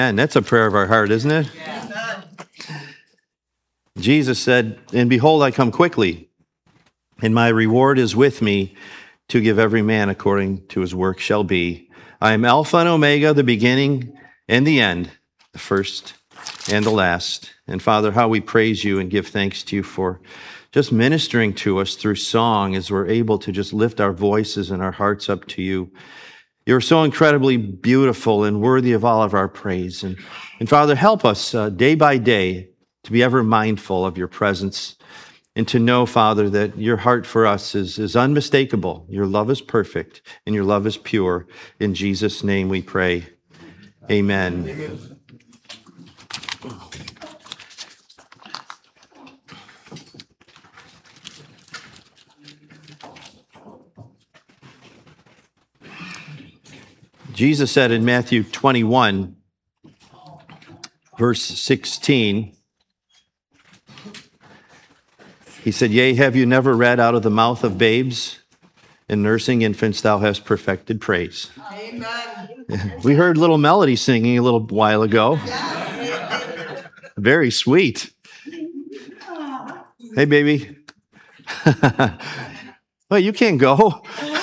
Amen. That's a prayer of our heart, isn't it? Yeah. Jesus said, and behold, I come quickly, and my reward is with me to give every man according to his work shall be. I am Alpha and Omega, the beginning and the end, the first and the last. And Father, how we praise you and give thanks to you for just ministering to us through song as we're able to just lift our voices and our hearts up to you. You're so incredibly beautiful and worthy of all of our praise. And Father, help us day by day to be ever mindful of your presence and to know, Father, that your heart for us is unmistakable. Your love is perfect and your love is pure. In Jesus' name we pray. Amen. Amen. Jesus said in Matthew 21, verse 16, he said, Yea, have you never read out of the mouth of babes and nursing infants thou hast perfected praise? Amen. We heard little Melody singing a little while ago. Very sweet. Hey, baby. Well, you can't go.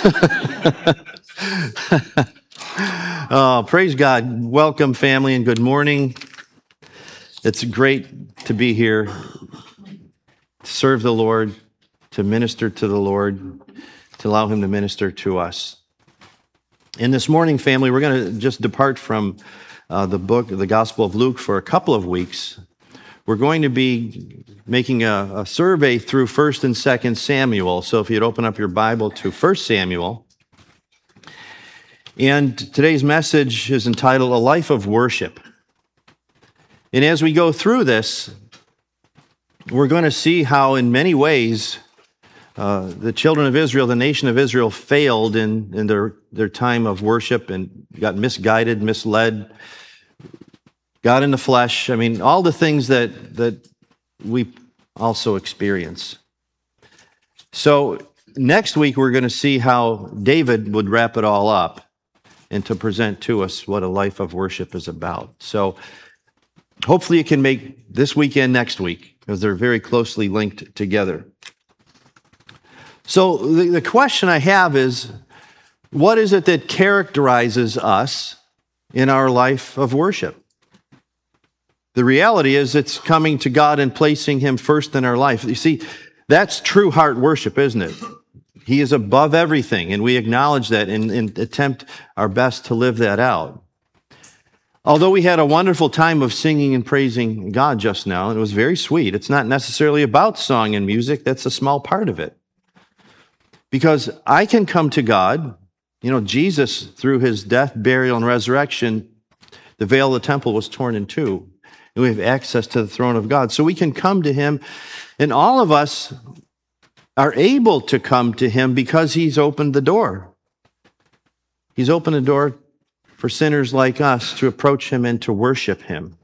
Oh, praise God. Welcome, family, and good morning. It's great to be here, to serve the Lord, to minister to the Lord, to allow him to minister to us. And this morning, family, we're going to just depart from the book, the Gospel of Luke, for a couple of weeks. We're going to be making a survey through 1st and 2nd Samuel. So if you'd open up your Bible to 1 Samuel. And today's message is entitled, A Life of Worship. And as we go through this, we're going to see how in many ways the children of Israel, the nation of Israel, failed in their time of worship and got misguided, misled, got in the flesh. I mean, all the things that we also experience. So next week, we're going to see how David would wrap it all up and to present to us what a life of worship is about. So hopefully you can make this weekend next week, because they're very closely linked together. So the question I have is, what is it that characterizes us in our life of worship? The reality is it's coming to God and placing him first in our life. You see, that's true heart worship, isn't it? He is above everything, and we acknowledge that and attempt our best to live that out. Although we had a wonderful time of singing and praising God just now, and it was very sweet, it's not necessarily about song and music. That's a small part of it. Because I can come to God, Jesus, through his death, burial, and resurrection, the veil of the temple was torn in two, and we have access to the throne of God. So we can come to him, and all of us are able to come to him because he's opened the door. He's opened the door for sinners like us to approach him and to worship him.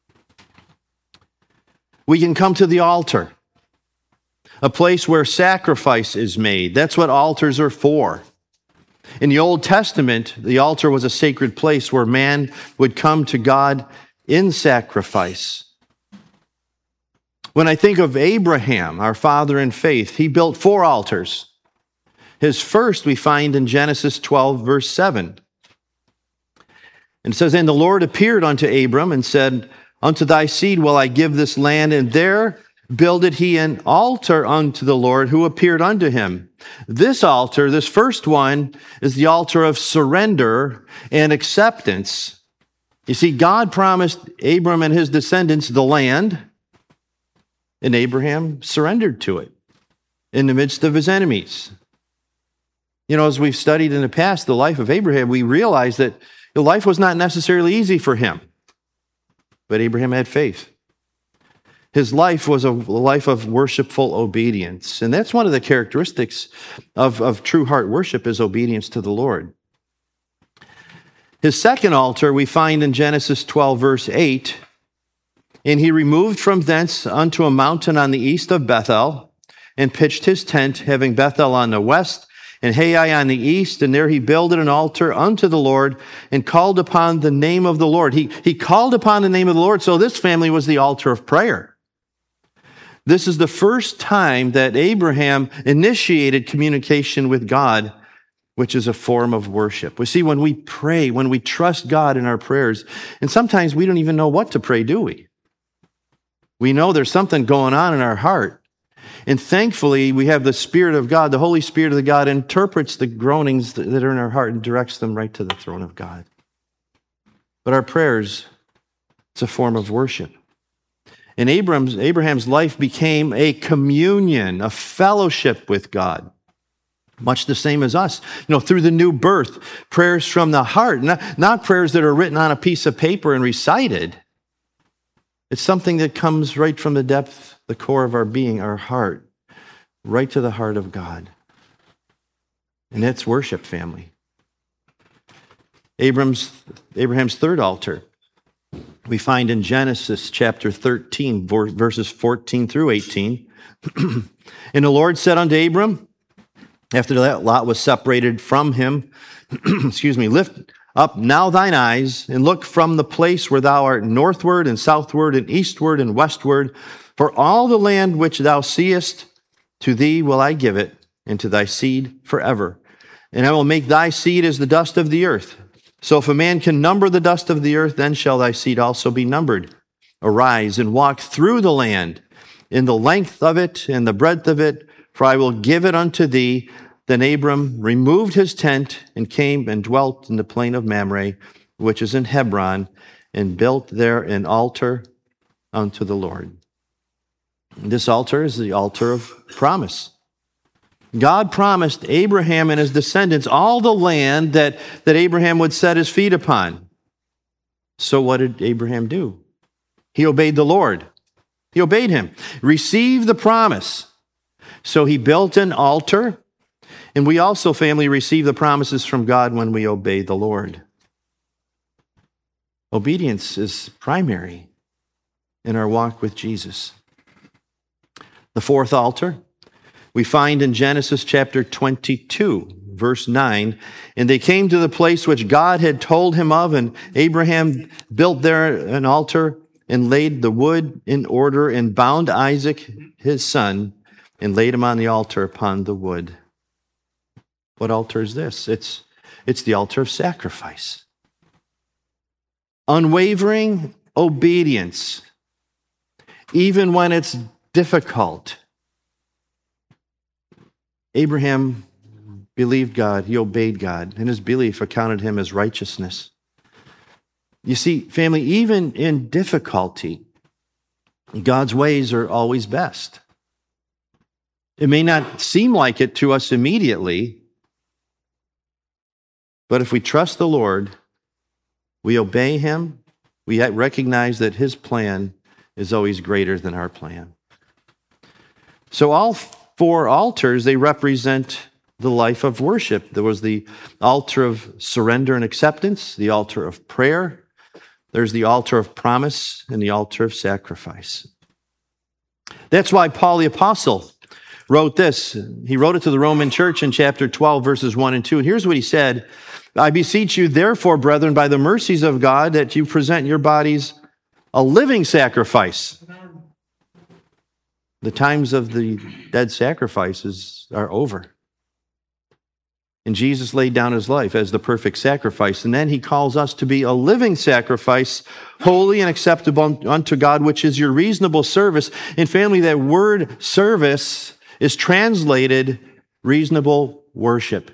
We can come to the altar, a place where sacrifice is made. That's what altars are for. In the Old Testament, the altar was a sacred place where man would come to God in sacrifice. When I think of Abraham, our father in faith, he built 4 altars. His first we find in Genesis 12, verse 7. And it says, And the Lord appeared unto Abram and said, Unto thy seed will I give this land, and there builded he an altar unto the Lord who appeared unto him. This altar, this first one, is the altar of surrender and acceptance. You see, God promised Abram and his descendants the land, and Abraham surrendered to it in the midst of his enemies. As we've studied in the past the life of Abraham, we realize that the life was not necessarily easy for him, but Abraham had faith. His life was a life of worshipful obedience, and that's one of the characteristics of true heart worship is obedience to the Lord. His second altar we find in Genesis 12, verse 8, And he removed from thence unto a mountain on the east of Bethel, and pitched his tent, having Bethel on the west and Hai on the east, and there he builded an altar unto the Lord and called upon the name of the Lord. He called upon the name of the Lord, so this family was the altar of prayer. This is the first time that Abraham initiated communication with God, which is a form of worship. We see when we pray, when we trust God in our prayers, and sometimes we don't even know what to pray, do we? We know there's something going on in our heart. And thankfully, we have the Spirit of God, the Holy Spirit of God interprets the groanings that are in our heart and directs them right to the throne of God. But our prayers, it's a form of worship. And Abraham's life became a communion, a fellowship with God, much the same as us. Through the new birth, prayers from the heart, not prayers that are written on a piece of paper and recited. It's something that comes right from the depth, the core of our being, our heart, right to the heart of God. And that's worship, family. Abraham's third altar, we find in Genesis chapter 13, verses 14 through 18. And the Lord said unto Abram, after that Lot was separated from him, lift up now thine eyes, and look from the place where thou art northward and southward and eastward and westward. For all the land which thou seest, to thee will I give it, and to thy seed forever. And I will make thy seed as the dust of the earth. So if a man can number the dust of the earth, then shall thy seed also be numbered. Arise and walk through the land, in the length of it and the breadth of it, for I will give it unto thee. Then Abram removed his tent and came and dwelt in the plain of Mamre, which is in Hebron, and built there an altar unto the Lord. This altar is the altar of promise. God promised Abraham and his descendants all the land that Abraham would set his feet upon. So what did Abraham do? He obeyed the Lord. He obeyed him. Received the promise. So he built an altar. And we also, family, receive the promises from God when we obey the Lord. Obedience is primary in our walk with Jesus. The fourth altar we find in Genesis chapter 22, verse 9. And they came to the place which God had told him of, and Abraham built there an altar and laid the wood in order and bound Isaac, his son, and laid him on the altar upon the wood. What altar is this? It's the altar of sacrifice. Unwavering obedience, even when it's difficult. Abraham believed God, he obeyed God, and his belief accounted him as righteousness. You see, family, even in difficulty, God's ways are always best. It may not seem like it to us immediately, but if we trust the Lord, we obey him, we recognize that his plan is always greater than our plan. So all four altars, they represent the life of worship. There was the altar of surrender and acceptance, the altar of prayer, there's the altar of promise, and the altar of sacrifice. That's why Paul the Apostle wrote this. He wrote it to the Roman church in chapter 12, verses 1 and 2. And here's what he said: I beseech you, therefore, brethren, by the mercies of God, that you present your bodies a living sacrifice. The times of the dead sacrifices are over. And Jesus laid down his life as the perfect sacrifice. And then he calls us to be a living sacrifice, holy and acceptable unto God, which is your reasonable service. And family, that word service is translated reasonable worship.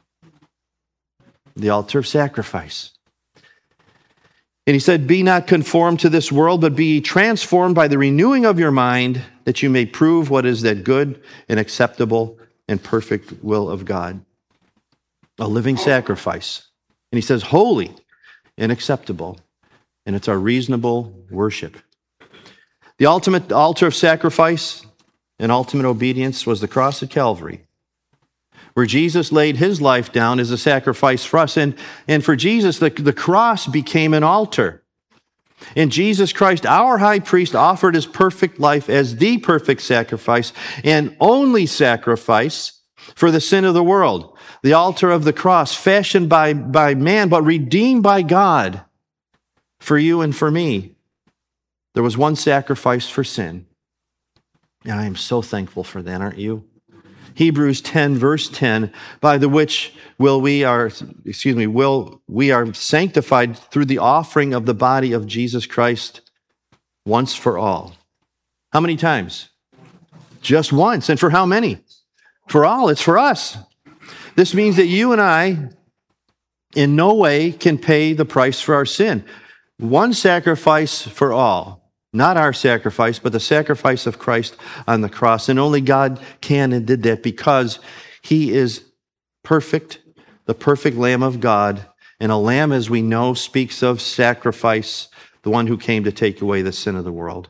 The altar of sacrifice. And he said, be not conformed to this world, but be transformed by the renewing of your mind, that you may prove what is that good and acceptable and perfect will of God. A living sacrifice. And he says, holy and acceptable. And it's our reasonable worship. The ultimate altar of sacrifice and ultimate obedience was the cross at Calvary, where Jesus laid his life down as a sacrifice for us. And for Jesus, the cross became an altar. And Jesus Christ, our high priest, offered his perfect life as the perfect sacrifice and only sacrifice for the sin of the world. The altar of the cross, fashioned by man, but redeemed by God for you and for me. There was one sacrifice for sin. And I am so thankful for that, aren't you? Hebrews 10, verse 10, by the which we are sanctified through the offering of the body of Jesus Christ once for all. How many times? Just once. And for how many? For all. It's for us. This means that you and I in no way can pay the price for our sin. One sacrifice for all. Not our sacrifice, but the sacrifice of Christ on the cross. And only God can and did that because he is perfect, the perfect Lamb of God. And a lamb, as we know, speaks of sacrifice, the one who came to take away the sin of the world.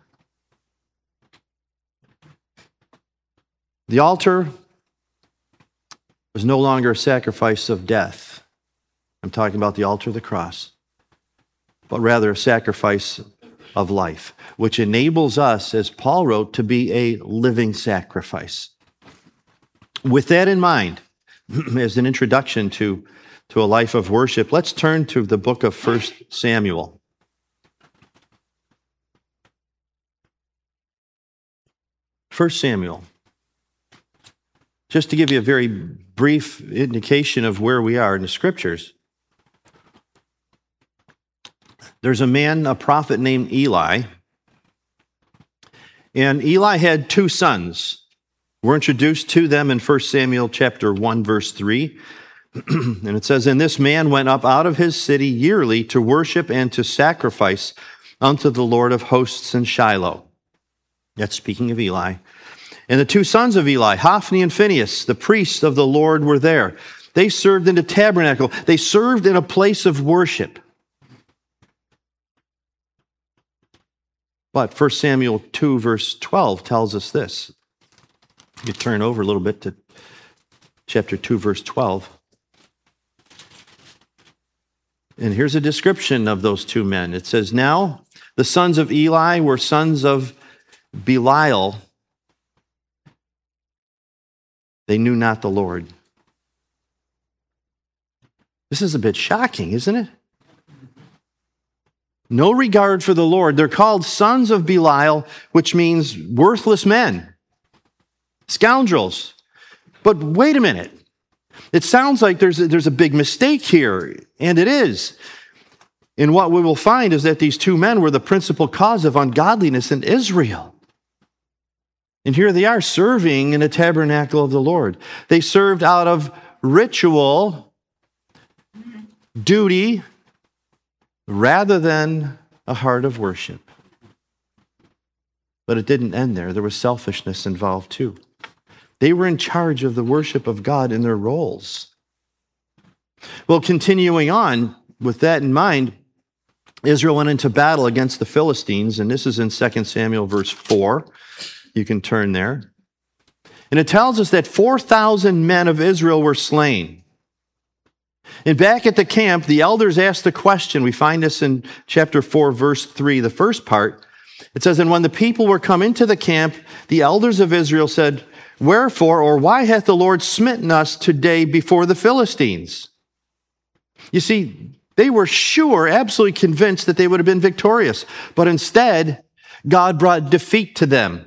The altar was no longer a sacrifice of death. I'm talking about the altar of the cross, but rather a sacrifice of life, which enables us, as Paul wrote, to be a living sacrifice. With that in mind, as an introduction to a life of worship, let's turn to the book of 1 Samuel. 1 Samuel. Just to give you a very brief indication of where we are in the scriptures. There's a man, a prophet named Eli. And Eli had two sons. We're introduced to them in 1 Samuel chapter 1, verse 3. And it says, "And this man went up out of his city yearly to worship and to sacrifice unto the Lord of hosts in Shiloh." That's speaking of Eli. "And the two sons of Eli, Hophni and Phinehas, the priests of the Lord, were there. They served in the tabernacle. They served in a place of worship." But 1 Samuel 2, verse 12 tells us this. You turn over a little bit to chapter 2, verse 12. And here's a description of those two men. It says, "Now the sons of Eli were sons of Belial. They knew not the Lord." This is a bit shocking, isn't it? No regard for the Lord. They're called sons of Belial, which means worthless men, scoundrels. But wait a minute. It sounds like there's a big mistake here, and it is. And what we will find is that these two men were the principal cause of ungodliness in Israel. And here they are serving in the tabernacle of the Lord. They served out of ritual, duty, rather than a heart of worship. But it didn't end there. There was selfishness involved too. They were in charge of the worship of God in their roles. Well, continuing on with that in mind, Israel went into battle against the Philistines, and this is in 2 Samuel verse 4. You can turn there. And it tells us that 4,000 men of Israel were slain. And back at the camp, the elders asked the question. We find this in chapter 4, verse 3, the first part. It says, "And when the people were come into the camp, the elders of Israel said, Wherefore, or why hath the Lord smitten us today before the Philistines?" You see, they were sure, absolutely convinced that they would have been victorious. But instead, God brought defeat to them.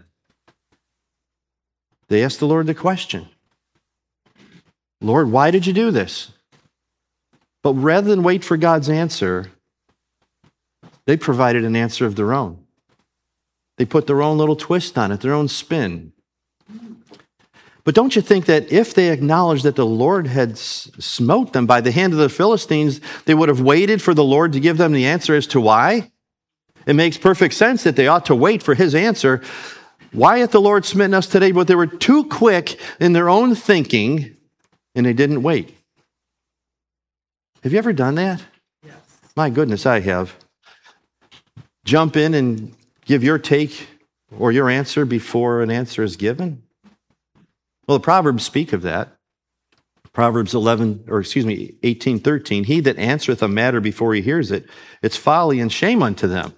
They asked the Lord the question, "Lord, why did you do this?" But rather than wait for God's answer, they provided an answer of their own. They put their own little twist on it, their own spin. But don't you think that if they acknowledged that the Lord had smote them by the hand of the Philistines, they would have waited for the Lord to give them the answer as to why? It makes perfect sense that they ought to wait for his answer. Why hath the Lord smitten us today? But they were too quick in their own thinking, and they didn't wait. Have you ever done that? Yes. My goodness, I have. Jump in and give your take or your answer before an answer is given? Well, the Proverbs speak of that. Proverbs 18:13. "He that answereth a matter before he hears it, it's folly and shame unto them."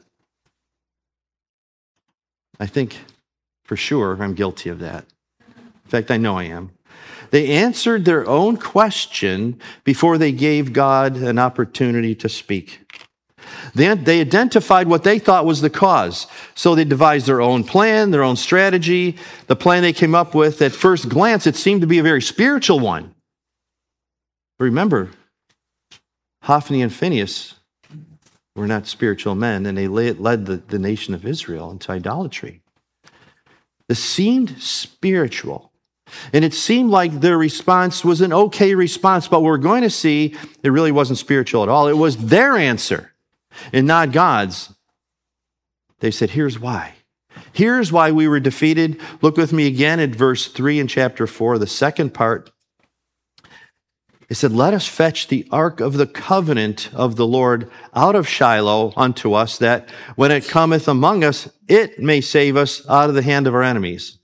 I think for sure I'm guilty of that. In fact, I know I am. They answered their own question before they gave God an opportunity to speak. They identified what they thought was the cause. So they devised their own plan, their own strategy. The plan they came up with, at first glance, it seemed to be a very spiritual one. Remember, Hophni and Phinehas were not spiritual men, and they led the nation of Israel into idolatry. It seemed spiritual, and it seemed like their response was an okay response, but we're going to see it really wasn't spiritual at all. It was their answer and not God's. They said, here's why. Here's why we were defeated. Look with me again at verse 3 in chapter 4, the second part. It said, let us fetch the ark of the covenant of the Lord out of Shiloh unto us, that when it cometh among us, it may save us out of the hand of our enemies.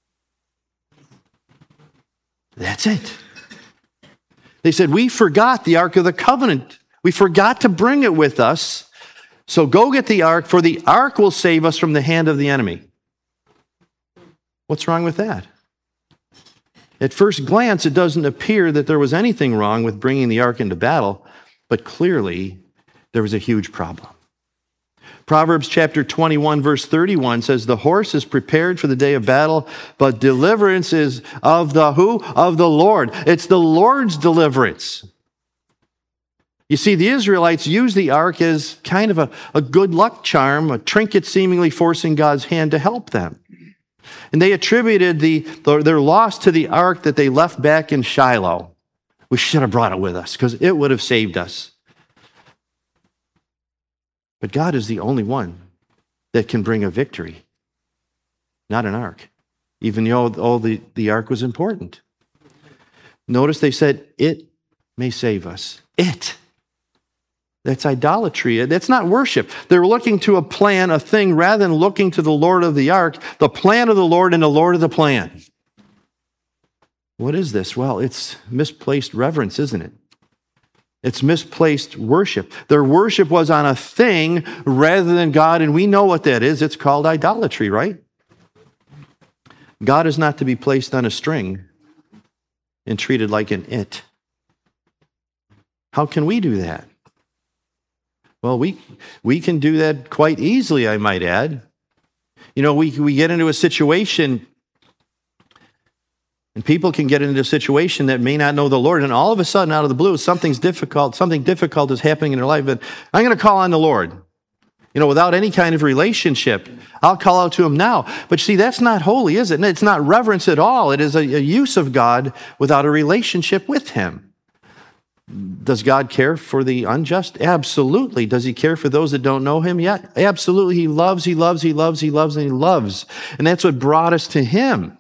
That's it. They said, we forgot the ark of the covenant. We forgot to bring it with us. So go get the ark, for the ark will save us from the hand of the enemy. What's wrong with that? At first glance, it doesn't appear that there was anything wrong with bringing the ark into battle, but clearly there was a huge problem. Proverbs chapter 21, verse 31 says, the horse is prepared for the day of battle, but deliverance is of the who? Of the Lord. It's the Lord's deliverance. You see, the Israelites used the ark as kind of a good luck charm, a trinket seemingly forcing God's hand to help them. And they attributed their loss to the ark that they left back in Shiloh. We should have brought it with us because it would have saved us. But God is the only one that can bring a victory, not an ark, even though the ark was important. Notice they said, it may save us. It. That's idolatry. That's not worship. They're looking to a plan, a thing, rather than looking to the Lord of the ark, the plan of the Lord and the Lord of the plan. What is this? Well, it's misplaced reverence, isn't it? It's misplaced worship. Their worship was on a thing rather than God, and we know what that is. It's called idolatry, right? God is not to be placed on a string and treated like an it. How can we do that? Well, we can do that quite easily, I might add. You know, we get into a situation, and people can get into a situation that may not know the Lord, and all of a sudden, out of the blue, something difficult is happening in their life, and I'm going to call on the Lord. You know, without any kind of relationship, I'll call out to him now. But see, that's not holy, is it? It's not reverence at all. It is a use of God without a relationship with him. Does God care for the unjust? Absolutely. Does he care for those that don't know him yet? Absolutely. He loves, and he loves. And that's what brought us to him.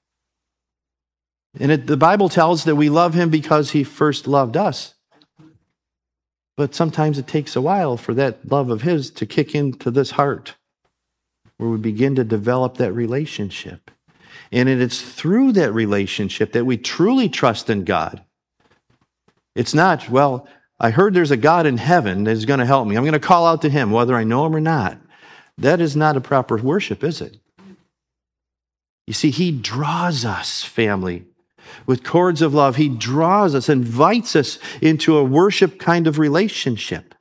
And the Bible tells that we love him because he first loved us. But sometimes it takes a while for that love of his to kick into this heart, where we begin to develop that relationship. And it's through that relationship that we truly trust in God. It's not, well, I heard there's a God in heaven that's going to help me. I'm going to call out to him, whether I know him or not. That is not a proper worship, is it? You see, he draws us, family, with cords of love. He draws us, invites us into a worship kind of relationship.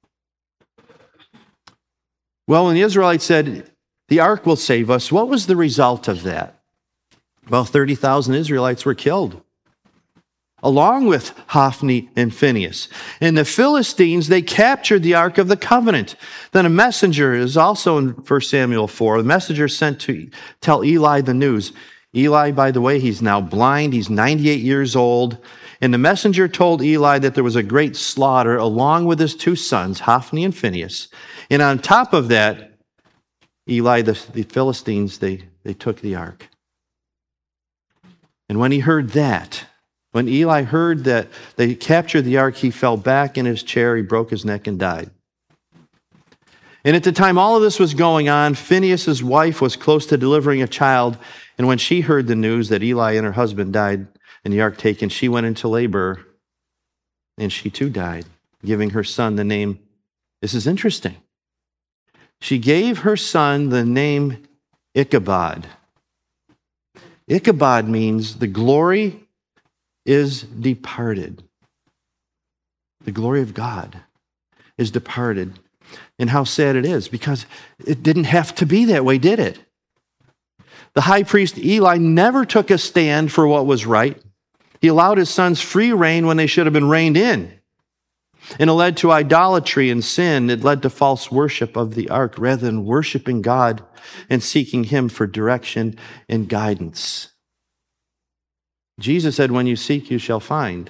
Well, when the Israelites said, the ark will save us, what was the result of that? Well, 30,000 Israelites were killed, along with Hophni and Phinehas. And the Philistines, they captured the Ark of the Covenant. Then a messenger is also in 1 Samuel 4. The messenger sent to tell Eli the news. Eli, by the way, he's now blind. He's 98 years old. And the messenger told Eli that there was a great slaughter along with his two sons, Hophni and Phinehas. And on top of that, Eli, the Philistines, they took the ark. And when he heard that, when Eli heard that they captured the ark, he fell back in his chair, he broke his neck and died. And at the time all of this was going on, Phinehas' wife was close to delivering a child, and when she heard the news that Eli and her husband died and the ark taken, she went into labor, and she too died, giving her son the name, this is interesting, she gave her son the name Ichabod. Ichabod means the glory is departed. The glory of God is departed. And how sad it is, because it didn't have to be that way, did it? The high priest Eli never took a stand for what was right. He allowed his sons free reign when they should have been reined in. And it led to idolatry and sin. It led to false worship of the ark rather than worshiping God and seeking him for direction and guidance. Jesus said, when you seek, you shall find.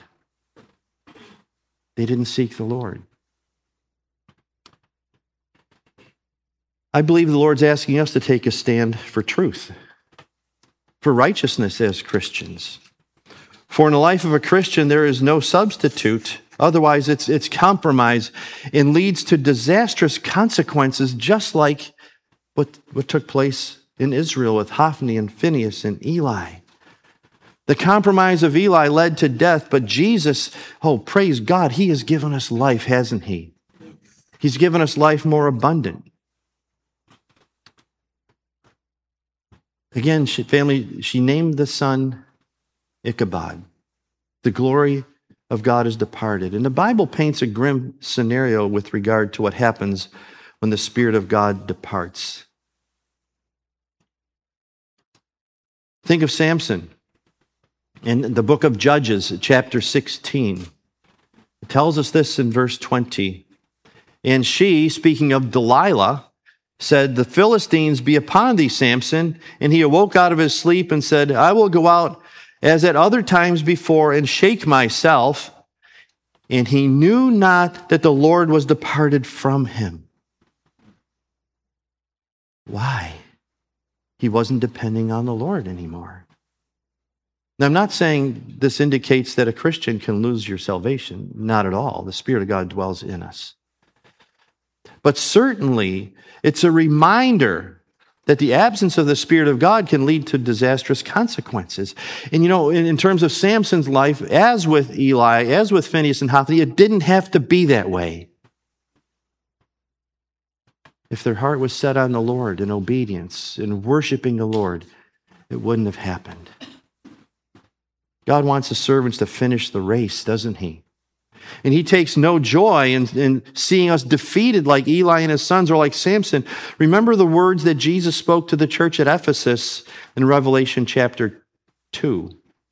They didn't seek the Lord. I believe the Lord's asking us to take a stand for truth, for righteousness as Christians. For in the life of a Christian, there is no substitute. Otherwise, it's compromise and leads to disastrous consequences, just like what took place in Israel with Hophni and Phinehas and Eli. The compromise of Eli led to death, but Jesus, oh, praise God, he has given us life, hasn't he? He's given us life more abundant. Again, she named the son Ichabod. The glory of God is departed. And the Bible paints a grim scenario with regard to what happens when the Spirit of God departs. Think of Samson in the book of Judges, chapter 16. It tells us this in verse 20. And she, speaking of Delilah, said, the Philistines be upon thee, Samson. And he awoke out of his sleep and said, I will go out as at other times before and shake myself. And he knew not that the Lord was departed from him. Why? He wasn't depending on the Lord anymore. Now, I'm not saying this indicates that a Christian can lose your salvation. Not at all. The Spirit of God dwells in us. But certainly, it's a reminder that the absence of the Spirit of God can lead to disastrous consequences. And in terms of Samson's life, as with Eli, as with Phinehas and Hophni, it didn't have to be that way. If their heart was set on the Lord in obedience and worshiping the Lord, it wouldn't have happened. God wants his servants to finish the race, doesn't he? And he takes no joy in seeing us defeated like Eli and his sons or like Samson. Remember the words that Jesus spoke to the church at Ephesus in Revelation chapter 2.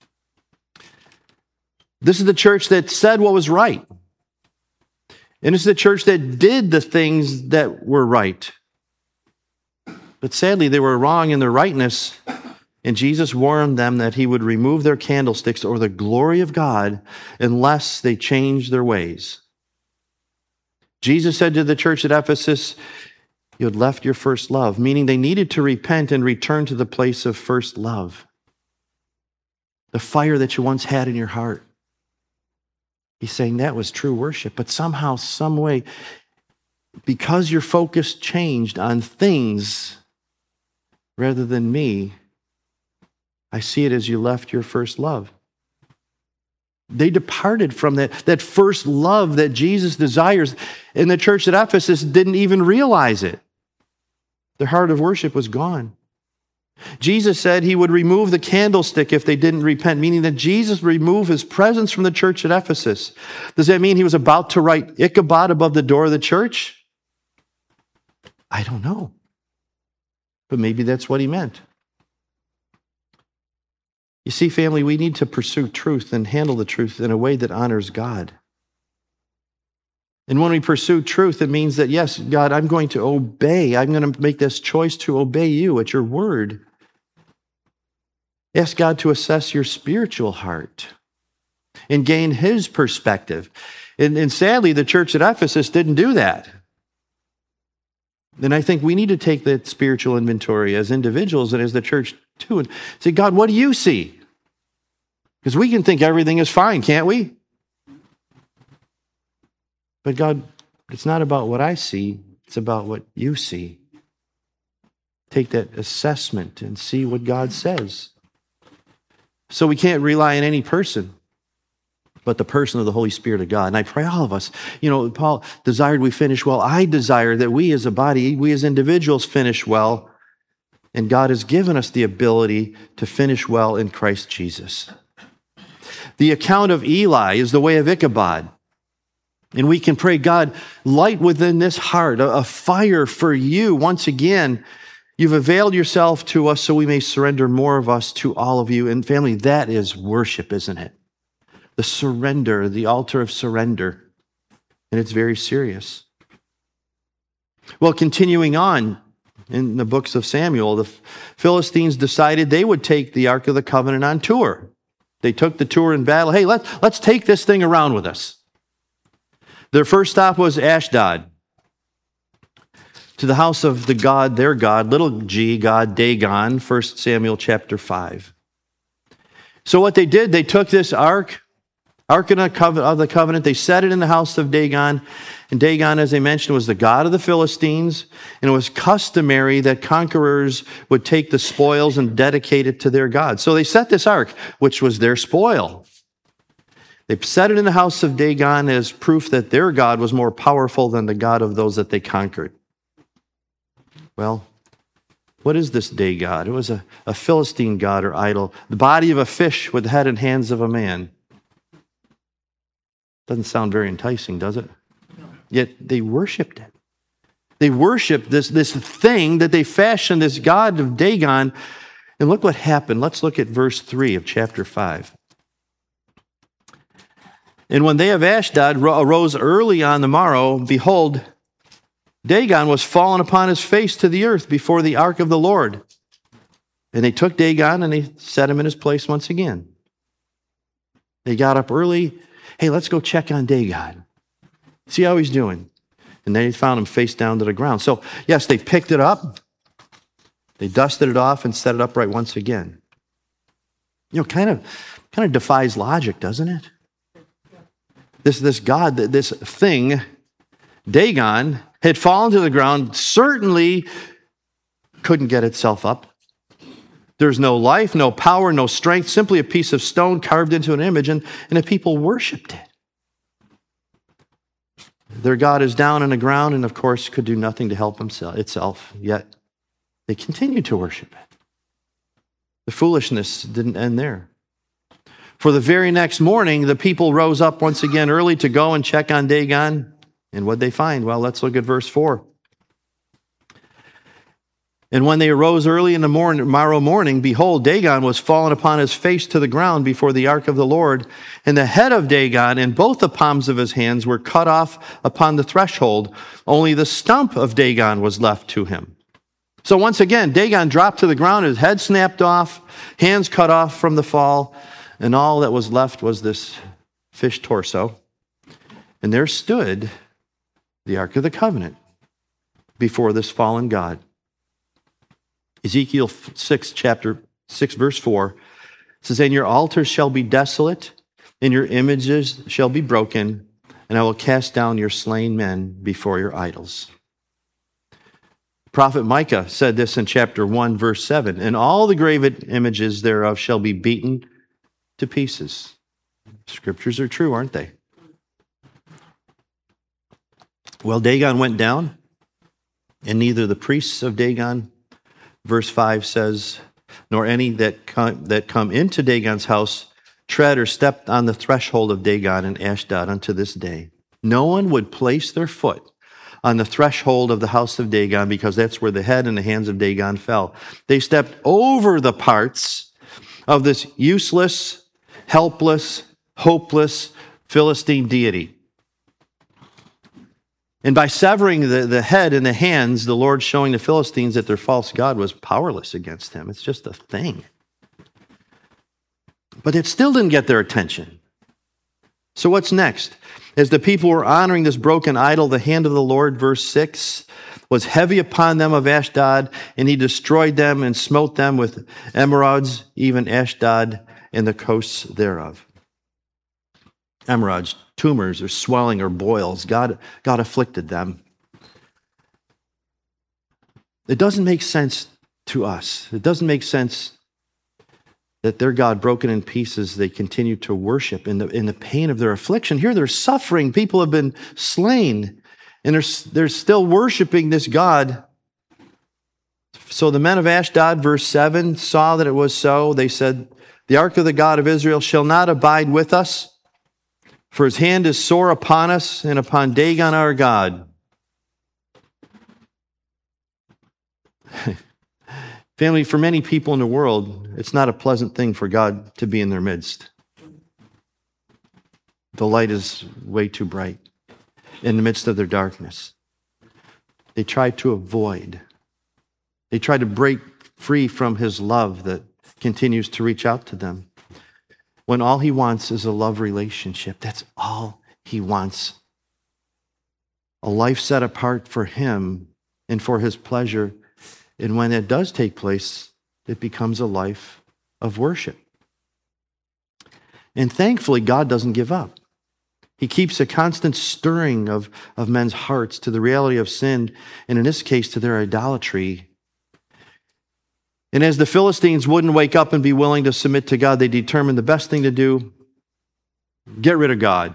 This is the church that said what was right. And it's the church that did the things that were right. But sadly, they were wrong in their rightness. And Jesus warned them that he would remove their candlesticks or the glory of God unless they changed their ways. Jesus said to the church at Ephesus, you had left your first love, meaning they needed to repent and return to the place of first love. The fire that you once had in your heart. He's saying that was true worship, but somehow, some way, because your focus changed on things rather than me, I see it as you left your first love. They departed from that first love that Jesus desires, and the church at Ephesus didn't even realize it. Their heart of worship was gone. Jesus said he would remove the candlestick if they didn't repent, meaning that Jesus removed his presence from the church at Ephesus. Does that mean he was about to write Ichabod above the door of the church? I don't know. But maybe that's what he meant. You see, family, we need to pursue truth and handle the truth in a way that honors God. And when we pursue truth, it means that, yes, God, I'm going to obey. I'm going to make this choice to obey you at your word. Ask God to assess your spiritual heart and gain his perspective. And sadly, the church at Ephesus didn't do that. And I think we need to take that spiritual inventory as individuals and as the church too, and say, God, what do you see? Because we can think everything is fine, can't we? But God, it's not about what I see, it's about what you see. Take that assessment and see what God says. So we can't rely on any person, but the person of the Holy Spirit of God. And I pray all of us, Paul desired we finish well. I desire that we as a body, we as individuals finish well. And God has given us the ability to finish well in Christ Jesus. The account of Eli is the way of Ichabod. And we can pray, God, light within this heart a fire for you. Once again, you've availed yourself to us so we may surrender more of us to all of you. And family, that is worship, isn't it? The surrender, the altar of surrender. And it's very serious. Well, continuing on in the books of Samuel, the Philistines decided they would take the Ark of the Covenant on tour. They took the tour in battle. Hey, let's take this thing around with us. Their first stop was Ashdod, to the house of the god, their god, little g, god Dagon, 1 Samuel chapter 5. So what they did, they took this Ark of the Covenant, they set it in the house of Dagon. And Dagon, as I mentioned, was the god of the Philistines. And it was customary that conquerors would take the spoils and dedicate it to their god. So they set this Ark, which was their spoil. They set it in the house of Dagon as proof that their God was more powerful than the God of those that they conquered. Well, what is this day god? It was a Philistine god or idol, the body of a fish with the head and hands of a man. Doesn't sound very enticing, does it? Yet they worshipped it. They worshipped this thing that they fashioned, this god of Dagon. And look what happened. Let's look at verse 3 of chapter 5. And when they of Ashdod arose early on the morrow, behold, Dagon was fallen upon his face to the earth before the ark of the Lord. And they took Dagon and they set him in his place once again. They got up early. Hey, let's go check on Dagon. See how he's doing. And then they found him face down to the ground. So, yes, they picked it up. They dusted it off and set it upright once again. You know, kind of defies logic, doesn't it? This God, this thing, Dagon, had fallen to the ground, certainly couldn't get itself up. There's no life, no power, no strength, simply a piece of stone carved into an image, and the people worshipped it. Their God is down on the ground and, of course, could do nothing to help itself, yet they continued to worship it. The foolishness didn't end there. For the very next morning, the people rose up once again early to go and check on Dagon. And what'd they find? Well, let's look at verse 4. And when they arose early in the morrow morning, behold, Dagon was fallen upon his face to the ground before the ark of the Lord. And the head of Dagon and both the palms of his hands were cut off upon the threshold. Only the stump of Dagon was left to him. So once again, Dagon dropped to the ground, his head snapped off, hands cut off from the fall. And all that was left was this fish torso. And there stood the Ark of the Covenant before this fallen God. Ezekiel 6, chapter 6, verse 4 says, And your altars shall be desolate, and your images shall be broken, and I will cast down your slain men before your idols. Prophet Micah said this in chapter 1, verse 7, And all the graven images thereof shall be beaten to pieces. Scriptures are true, aren't they? Well, Dagon went down, and neither the priests of Dagon, verse 5 says, nor any that come into Dagon's house tread or step on the threshold of Dagon and Ashdod unto this day. No one would place their foot on the threshold of the house of Dagon because that's where the head and the hands of Dagon fell. They stepped over the parts of this useless, helpless, hopeless Philistine deity. And by severing the head and the hands, the Lord showing the Philistines that their false god was powerless against him. It's just a thing. But it still didn't get their attention. So what's next? As the people were honoring this broken idol, the hand of the Lord, verse 6, was heavy upon them of Ashdod, and he destroyed them and smote them with emerods, even Ashdod and the coasts thereof. Emerods, tumors or swelling or boils. God afflicted them. It doesn't make sense to us. It doesn't make sense that their God broken in pieces, they continue to worship in the pain of their affliction. Here they're suffering. People have been slain. And they're still worshiping this God So the men of Ashdod, verse 7, saw that it was so. They said, the ark of the God of Israel shall not abide with us, for his hand is sore upon us and upon Dagon our God. Family, for many people in the world, it's not a pleasant thing for God to be in their midst. The light is way too bright in the midst of their darkness. They try to avoid. They try to break free from his love that continues to reach out to them. When all he wants is a love relationship. That's all he wants. A life set apart for him and for his pleasure. And when it does take place, it becomes a life of worship. And thankfully, God doesn't give up. He keeps a constant stirring of men's hearts to the reality of sin, and in this case, to their idolatry. And as the Philistines wouldn't wake up and be willing to submit to God, they determined the best thing to do, get rid of God.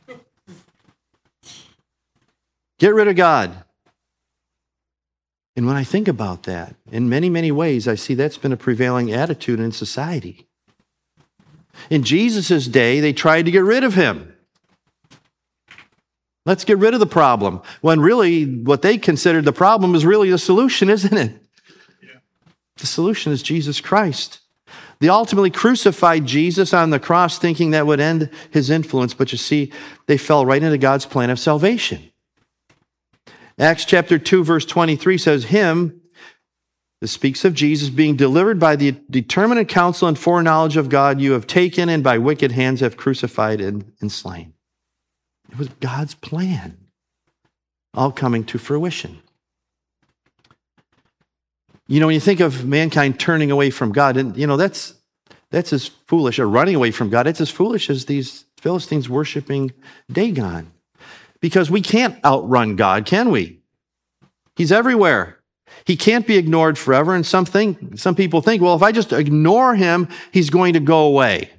Get rid of God. And when I think about that, in many, many ways, I see that's been a prevailing attitude in society. In Jesus' day, they tried to get rid of him. Let's get rid of the problem. When really, what they considered the problem is really the solution, isn't it? Yeah. The solution is Jesus Christ. They ultimately crucified Jesus on the cross thinking that would end his influence, but you see, they fell right into God's plan of salvation. Acts chapter 2, verse 23 says, him, this speaks of Jesus, being delivered by the determinate counsel and foreknowledge of God, you have taken and by wicked hands have crucified and slain. It was God's plan, all coming to fruition. You know, when you think of mankind turning away from God, and you know, that's as foolish, or running away from God, it's as foolish as these Philistines worshiping Dagon. Because we can't outrun God, can we? He's everywhere. He can't be ignored forever. And some people think, well, if I just ignore him, he's going to go away.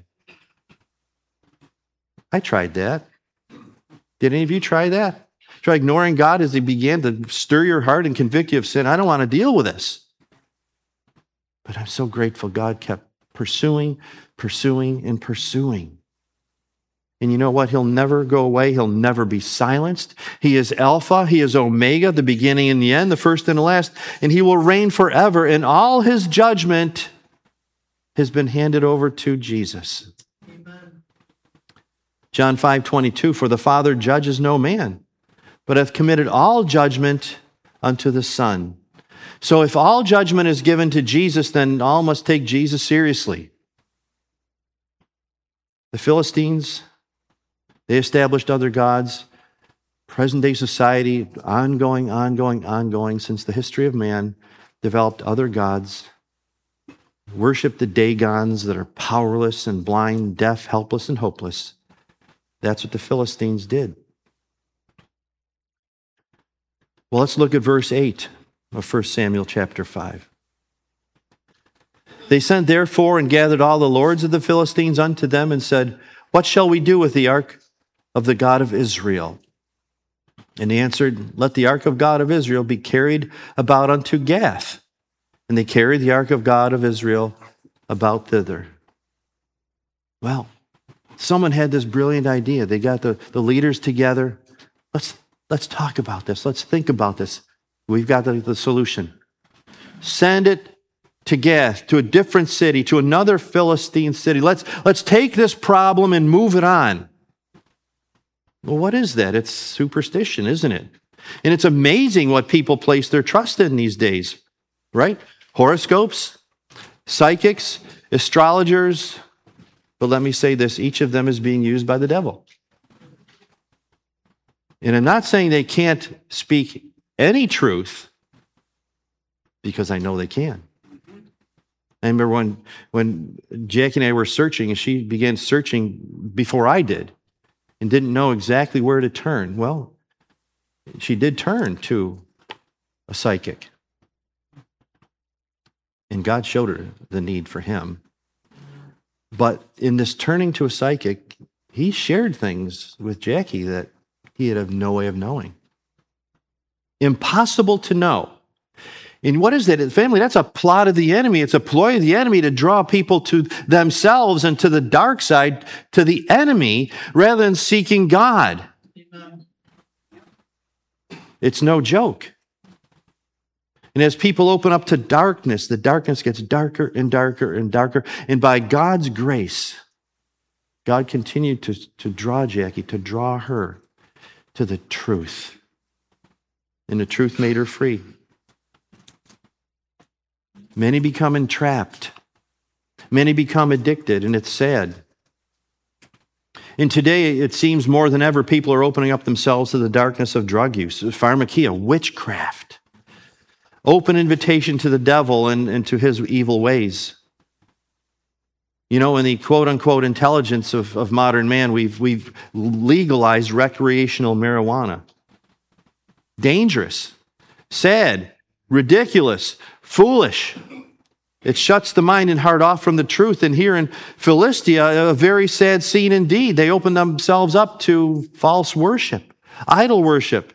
I tried that. Did any of you try that? Try ignoring God as he began to stir your heart and convict you of sin. I don't want to deal with this. But I'm so grateful God kept pursuing, and pursuing. And you know what? He'll never go away. He'll never be silenced. He is Alpha. He is Omega, the beginning and the end, the first and the last. And he will reign forever. And all his judgment has been handed over to Jesus. Amen. John 5:22, for the Father judges no man, but hath committed all judgment unto the Son. So if all judgment is given to Jesus, then all must take Jesus seriously. The Philistines, they established other gods. Present-day society, ongoing, since the history of man, developed other gods, worshiped the Dagons that are powerless and blind, deaf, helpless, and hopeless. That's what the Philistines did. Well, let's look at verse 8 of 1 Samuel chapter 5. They sent therefore and gathered all the lords of the Philistines unto them and said, what shall we do with the ark of the God of Israel? And they answered, let the ark of God of Israel be carried about unto Gath. And they carried the ark of God of Israel about thither. Well, someone had this brilliant idea. They got the leaders together. Let's talk about this. Let's think about this. We've got the solution. Send it to Gath, to a different city, to another Philistine city. Let's take this problem and move it on. Well, what is that? It's superstition, isn't it? And it's amazing what people place their trust in these days, right? Horoscopes, psychics, astrologers. But let me say this, each of them is being used by the devil. And I'm not saying they can't speak any truth, because I know they can. I remember when Jackie and I were searching, and she began searching before I did, and didn't know exactly where to turn. Well, she did turn to a psychic. And God showed her the need for him. But in this turning to a psychic, he shared things with Jackie that he had no way of knowing. Impossible to know. And what is that? Family, that's a plot of the enemy. It's a ploy of the enemy to draw people to themselves and to the dark side, to the enemy, rather than seeking God. It's no joke. And as people open up to darkness, the darkness gets darker and darker and darker. And by God's grace, God continued to draw Jackie, to draw her to the truth. And the truth made her free. Many become entrapped. Many become addicted, and it's sad. And today, it seems more than ever, people are opening up themselves to the darkness of drug use, pharmakia, witchcraft, open invitation to the devil and to his evil ways. You know, in the quote-unquote intelligence of modern man, we've legalized recreational marijuana. Dangerous, sad, ridiculous, foolish. It shuts the mind and heart off from the truth. And here in Philistia, a very sad scene indeed. They open themselves up to false worship, idol worship.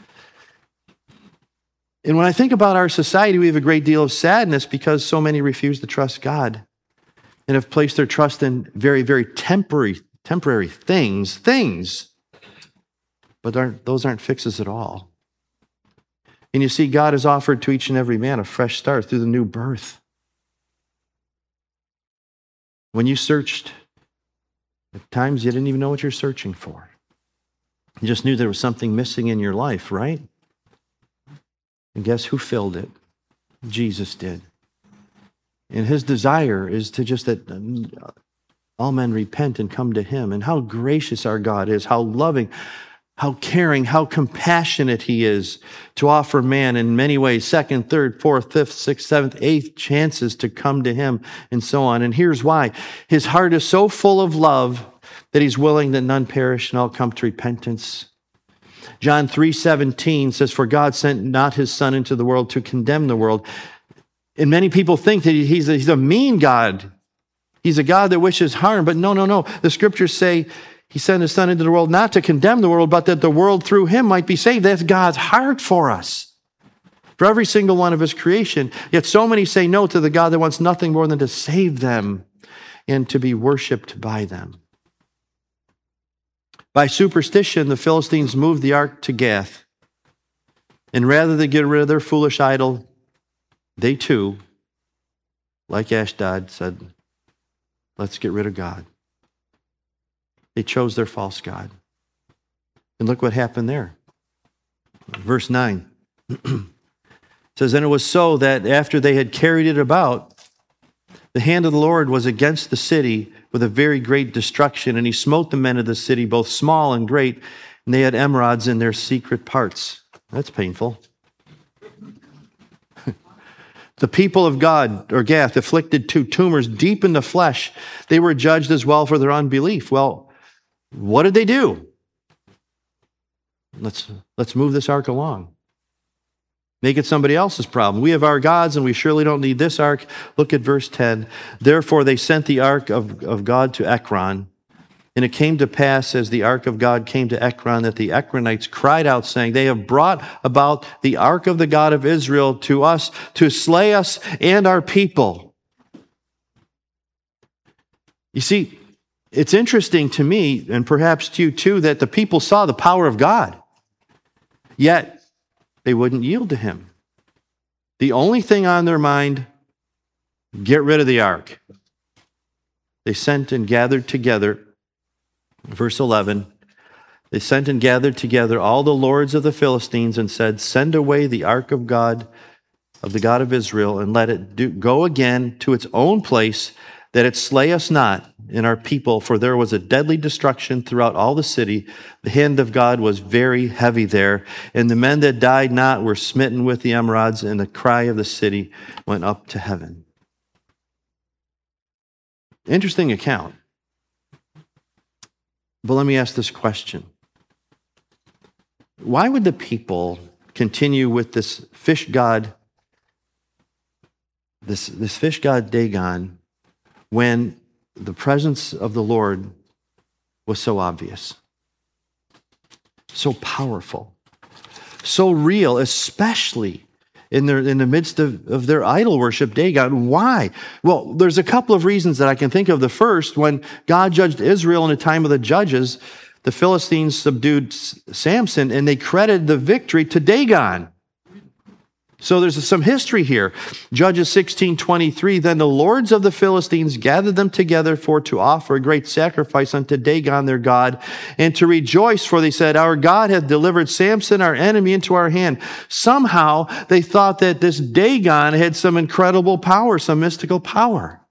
And when I think about our society, we have a great deal of sadness because so many refuse to trust God and have placed their trust in very, very temporary things. But those aren't fixes at all. And you see, God has offered to each and every man a fresh start through the new birth. When you searched, at times you didn't even know what you're searching for. You just knew there was something missing in your life, right? And guess who filled it? Jesus did. And his desire is to just that all men repent and come to him. And how gracious our God is, how loving, how caring, how compassionate he is to offer man in many ways, second, third, fourth, fifth, sixth, seventh, eighth chances to come to him and so on. And here's why. His heart is so full of love that he's willing that none perish and all come to repentance. John 3:17 says, "For God sent not his Son into the world to condemn the world." And many people think that he's a mean God. He's a God that wishes harm. But no. The scriptures say he sent his Son into the world not to condemn the world, but that the world through him might be saved. That's God's heart for us, for every single one of his creation. Yet so many say no to the God that wants nothing more than to save them and to be worshiped by them. By superstition, the Philistines moved the ark to Gath. And rather than get rid of their foolish idol, they too, like Ashdod, said, let's get rid of God. They chose their false god. And look what happened there. Verse 9 says, "And it was so that after they had carried it about, the hand of the Lord was against the city with a very great destruction, and he smote the men of the city, both small and great, and they had emerods in their secret parts." That's painful. The people of God, or Gath, afflicted two tumors deep in the flesh. They were judged as well for their unbelief. Well, what did they do? Let's move this ark along. Make it somebody else's problem. We have our gods, and we surely don't need this ark. Look at verse 10. "Therefore they sent the ark of God to Ekron. And it came to pass, as the ark of God came to Ekron, that the Ekronites cried out, saying, They have brought about the ark of the God of Israel to us, to slay us and our people." You see, it's interesting to me, and perhaps to you too, that the people saw the power of God, yet they wouldn't yield to him. The only thing on their mind, get rid of the ark. They sent and gathered together, verse 11, they sent and gathered together all the lords of the Philistines and said, "Send away the ark of God, of the God of Israel, and let it go again to its own place, that it slay us not and our people, for there was a deadly destruction throughout all the city. The hand of God was very heavy there, and the men that died not were smitten with the emerods, and the cry of the city went up to heaven." Interesting account. But let me ask this question. Why would the people continue with this fish god, this fish god Dagon, when the presence of the Lord was so obvious, so powerful, so real, especially in the midst of their idol worship, Dagon. Why? Well, there's a couple of reasons that I can think of. The first, when God judged Israel in the time of the judges, the Philistines subdued Samson, and they credited the victory to Dagon. So there's some history here. Judges 16:23, then the lords of the Philistines gathered them together to offer a great sacrifice unto Dagon their god, and to rejoice, for they said, our God hath delivered Samson, our enemy, into our hand. Somehow they thought that this Dagon had some incredible power, some mystical power.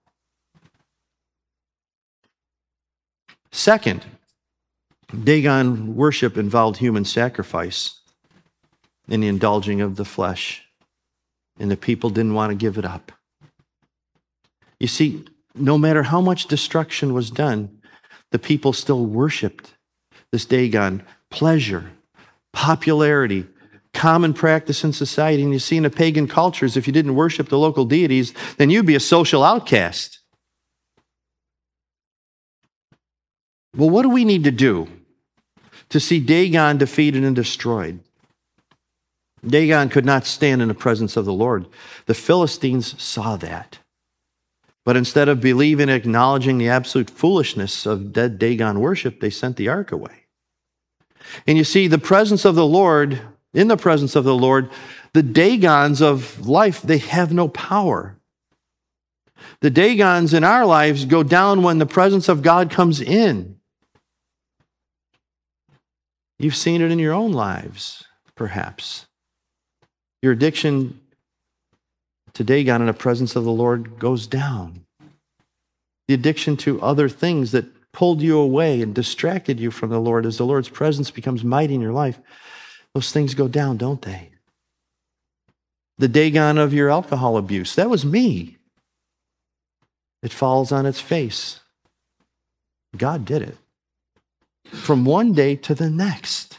Second, Dagon worship involved human sacrifice and the indulging of the flesh. And the people didn't want to give it up. You see, no matter how much destruction was done, the people still worshiped this Dagon. Pleasure, popularity, common practice in society. And you see in the pagan cultures, if you didn't worship the local deities, then you'd be a social outcast. Well, what do we need to do to see Dagon defeated and destroyed? Dagon could not stand in the presence of the Lord. The Philistines saw that. But instead of believing and acknowledging the absolute foolishness of dead Dagon worship, they sent the ark away. And you see, in the presence of the Lord, the Dagons of life, they have no power. The Dagons in our lives go down when the presence of God comes in. You've seen it in your own lives, perhaps. Your addiction to Dagon in the presence of the Lord goes down. The addiction to other things that pulled you away and distracted you from the Lord, as the Lord's presence becomes mighty in your life, those things go down, don't they? The Dagon of your alcohol abuse, that was me. It falls on its face. God did it. From one day to the next.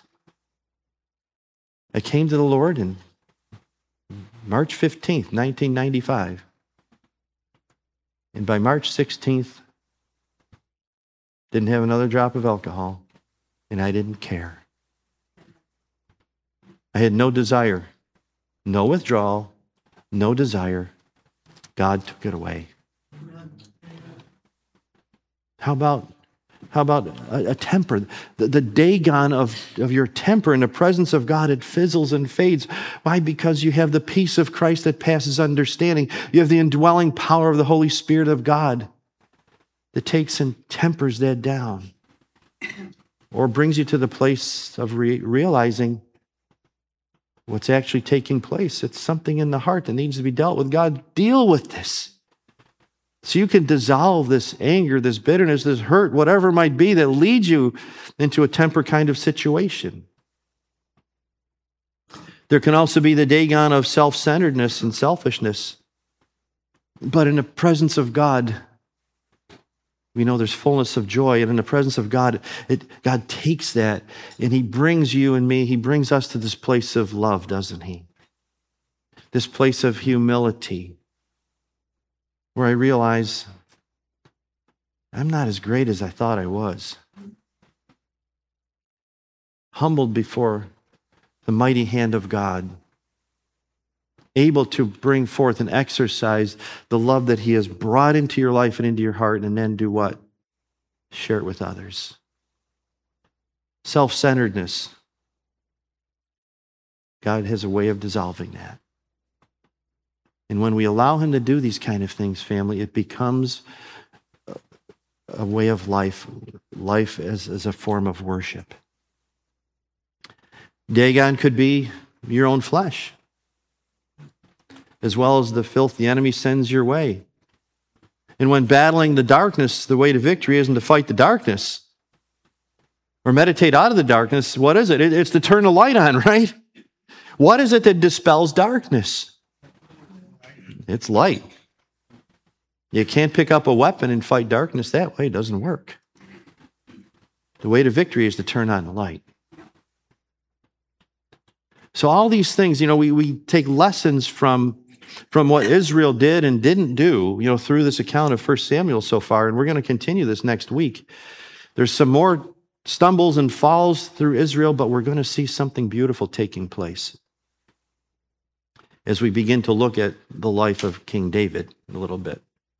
I came to the Lord in March 15th, 1995. And by March 16th, didn't have another drop of alcohol, and I didn't care. I had no desire, no withdrawal, no desire. God took it away. How about a temper? The Dagon of your temper in the presence of God, it fizzles and fades. Why? Because you have the peace of Christ that passes understanding. You have the indwelling power of the Holy Spirit of God that takes and tempers that down, or brings you to the place of realizing what's actually taking place. It's something in the heart that needs to be dealt with. God, deal with this. So you can dissolve this anger, this bitterness, this hurt, whatever it might be that leads you into a temper kind of situation. There can also be the Dagon of self-centeredness and selfishness. But in the presence of God, we know there's fullness of joy. And in the presence of God, God takes that and He brings you and me, He brings us to this place of love, doesn't He? This place of humility, where I realize I'm not as great as I thought I was. Humbled before the mighty hand of God, able to bring forth and exercise the love that He has brought into your life and into your heart, and then do what? Share it with others. Self-centeredness. God has a way of dissolving that. And when we allow Him to do these kind of things, family, it becomes a way of life as a form of worship. Dagon could be your own flesh, as well as the filth the enemy sends your way. And when battling the darkness, the way to victory isn't to fight the darkness or meditate out of the darkness. What is it? It's to turn the light on, right? What is it that dispels darkness? It's light. You can't pick up a weapon and fight darkness that way. It doesn't work. The way to victory is to turn on the light. So all these things, we take lessons from what Israel did and didn't do, through this account of 1 Samuel so far, and we're going to continue this next week. There's some more stumbles and falls through Israel, but we're going to see something beautiful taking place. as we begin to look at the life of King David a little bit.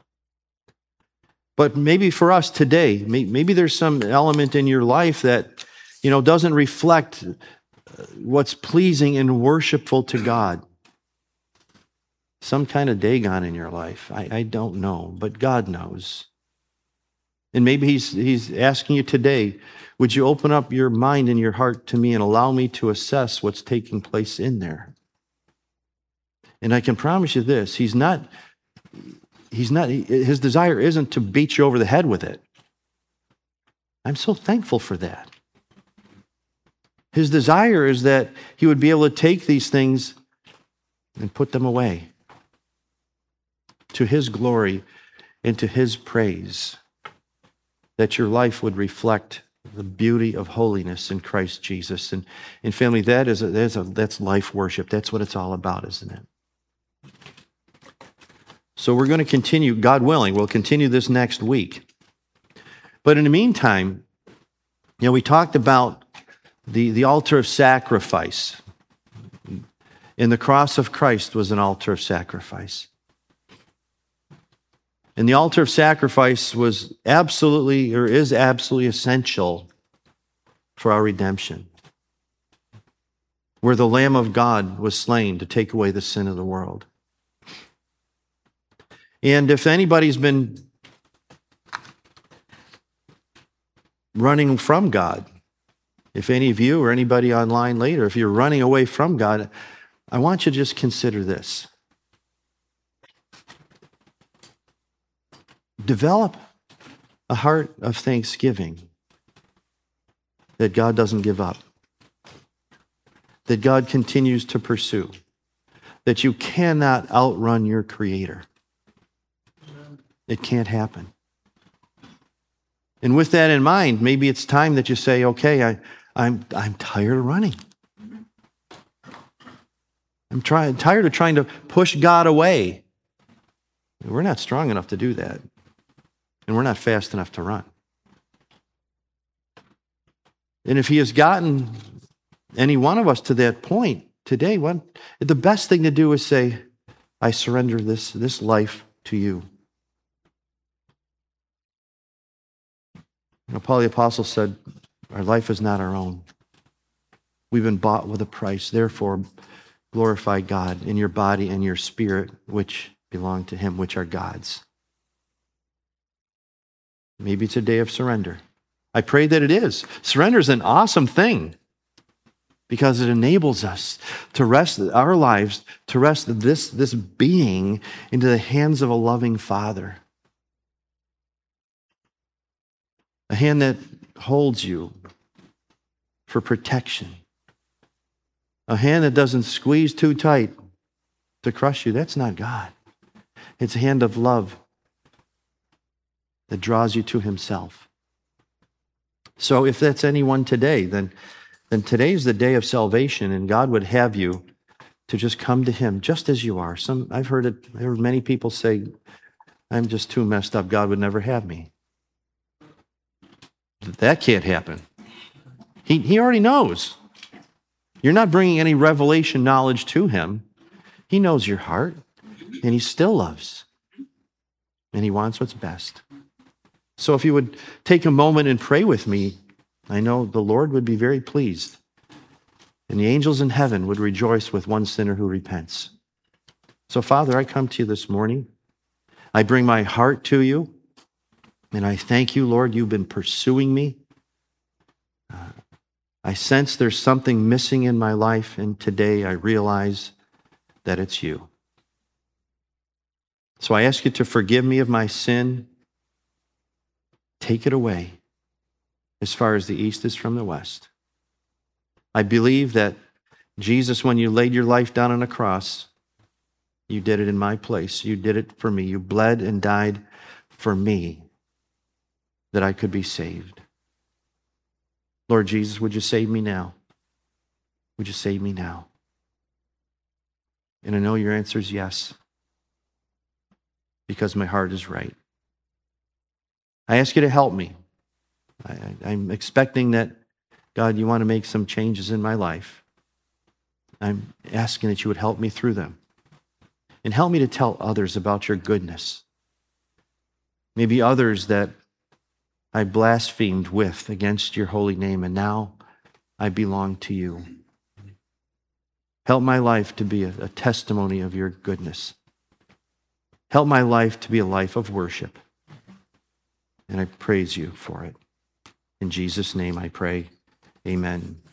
But maybe for us today, maybe there's some element in your life that, doesn't reflect what's pleasing and worshipful to God. Some kind of Dagon in your life. I don't know, but God knows. And maybe he's asking you today, would you open up your mind and your heart to me and allow me to assess what's taking place in there? And I can promise you this, his desire isn't to beat you over the head with it. I'm so thankful for that. His desire is that he would be able to take these things and put them away to his glory and to his praise, that your life would reflect the beauty of holiness in Christ Jesus. And family, that's life worship. That's what it's all about, isn't it? So we're going to continue, God willing, we'll continue this next week. But in the meantime, we talked about the altar of sacrifice. And the cross of Christ was an altar of sacrifice. And the altar of sacrifice is absolutely essential for our redemption, where the Lamb of God was slain to take away the sin of the world. And if anybody's been running from God, if any of you or anybody online later, if you're running away from God, I want you to just consider this. Develop a heart of thanksgiving that God doesn't give up, that God continues to pursue, that you cannot outrun your Creator. It can't happen. And with that in mind, maybe it's time that you say, okay, I'm tired of running. I'm tired of trying to push God away. We're not strong enough to do that. And we're not fast enough to run. And if he has gotten any one of us to that point today, the best thing to do is say, I surrender this life to you. Paul the Apostle said, our life is not our own. We've been bought with a price. Therefore, glorify God in your body and your spirit, which belong to him, which are God's. Maybe it's a day of surrender. I pray that it is. Surrender is an awesome thing because it enables us to rest our lives, to rest this being into the hands of a loving Father. A hand that holds you for protection. A hand that doesn't squeeze too tight to crush you. That's not God. It's a hand of love that draws you to himself. So if that's anyone today, then today's the day of salvation, and God would have you to just come to him just as you are. I've heard many people say, I'm just too messed up. God would never have me. That can't happen. He already knows. You're not bringing any revelation knowledge to him. He knows your heart, and he still loves. And he wants what's best. So if you would take a moment and pray with me, I know the Lord would be very pleased. And the angels in heaven would rejoice with one sinner who repents. So Father, I come to you this morning. I bring my heart to you. And I thank you, Lord, you've been pursuing me. I sense there's something missing in my life, and today I realize that it's you. So I ask you to forgive me of my sin. Take it away as far as the east is from the west. I believe that Jesus, when you laid your life down on a cross, you did it in my place. You did it for me. You bled and died for me that I could be saved. Lord Jesus, would you save me now? Would you save me now? And I know your answer is yes, because my heart is right. I ask you to help me. I'm expecting that, God, you want to make some changes in my life. I'm asking that you would help me through them. And help me to tell others about your goodness. Maybe others that I blasphemed with against your holy name, and now I belong to you. Help my life to be a testimony of your goodness. Help my life to be a life of worship. And I praise you for it. In Jesus' name I pray. Amen.